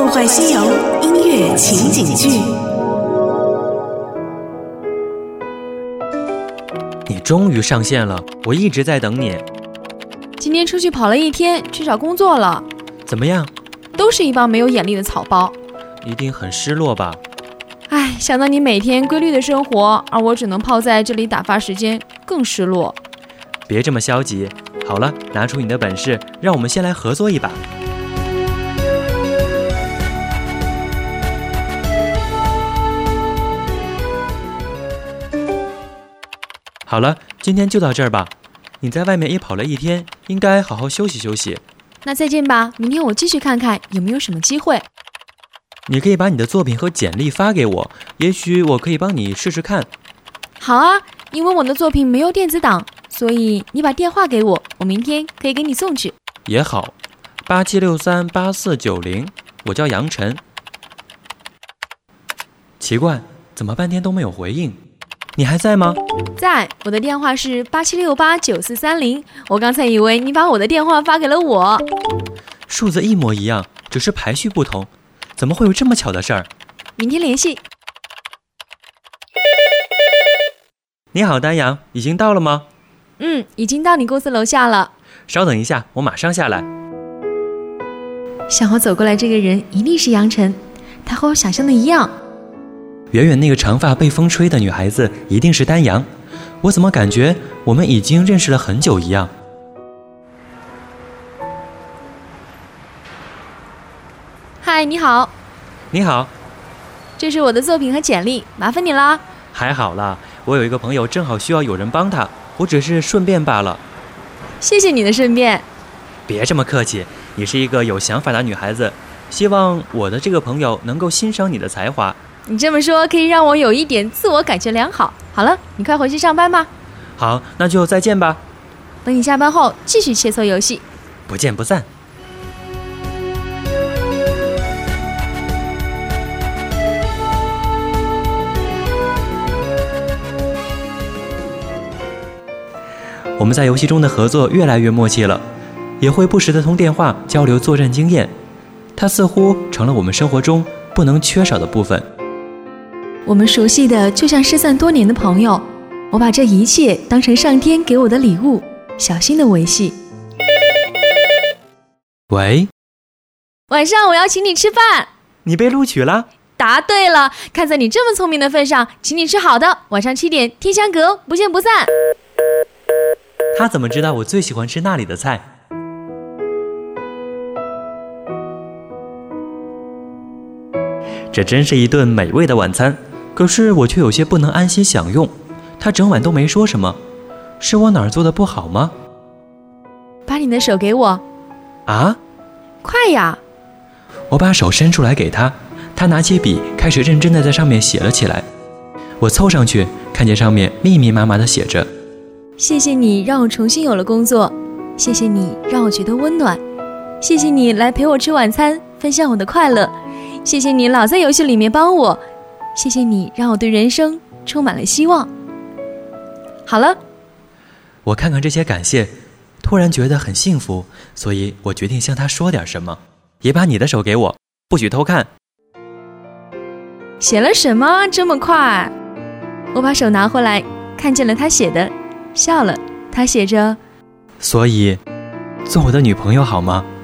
梦幻西游》音乐情景剧。 你终于上线了，我一直在等你。 今天出去跑了一天，去找工作了。 怎么样？ 都是一帮没有眼力的草包。 一定很失落吧？ 唉，想到你每天规律的生活，而我只能泡在这里打发时间，更失落。 别这么消极。好了，拿出你的本事，让我们先来合作一把。好了，今天就到这儿吧。你在外面也跑了一天，应该好好休息休息。 那再见吧，明天我继续看看有没有什么机会。 你可以把你的作品和简历发给我，也许我可以帮你试试看。 好啊，因为我的作品没有电子档，所以你把电话给我，我明天可以给你送去。 也好，87638490，我叫杨晨。奇怪，怎么半天都没有回应？你还在吗？ 在，我的电话是87689430。我刚才以为你把我的电话发给了我。 数字一模一样，只是排序不同，怎么会有这么巧的事儿？ 明天联系。 你好，丹阳，已经到了吗？ 已经到你公司楼下了。 稍等一下，我马上下来。 向我走过来这个人一定是杨晨，他和我想象的一样。 远远那个长发被风吹的女孩子一定是丹阳，我怎么感觉我们已经认识了很久一样？ 嗨，你好。 你好。 这是我的作品和简历，麻烦你啦。 还好啦，我有一个朋友正好需要有人帮他，我只是顺便罢了。 谢谢你的顺便。 别这么客气，你是一个有想法的女孩子，希望我的这个朋友能够欣赏你的才华。 你这么说可以让我有一点自我感觉良好。好了，你快回去上班吧。 好，那就再见吧。 等你下班后继续切磋游戏。 不见不散。我们在游戏中的合作越来越默契了，也会不时地通电话交流作战经验。它似乎成了我们生活中不能缺少的部分。 我们熟悉的就像失散多年的朋友，我把这一切当成上天给我的礼物，小心的维系。 喂， 晚上我要请你吃饭。 你被录取了？ 答对了，看在你这么聪明的份上，请你吃好的，晚上7点天香阁，不见不散。 他怎么知道我最喜欢吃那里的菜？这真是一顿美味的晚餐，可是我却有些不能安心享用。他整晚都没说什么，是我哪儿做的不好吗？ 把你的手给我。 啊？ 快呀！ 我把手伸出来给他，他拿起笔开始认真地在上面写了起来。我凑上去，看见上面密密麻麻地写着： 谢谢你让我重新有了工作，谢谢你让我觉得温暖，谢谢你来陪我吃晚餐，分享我的快乐，谢谢你老在游戏里面帮我，谢谢你让我对人生充满了希望。好了， 我看看这些感谢，突然觉得很幸福，所以我决定向他说点什么。也把你的手给我，不许偷看。 写了什么这么快？我把手拿回来，看见了他写的，笑了。他写着： 所以做我的女朋友好吗？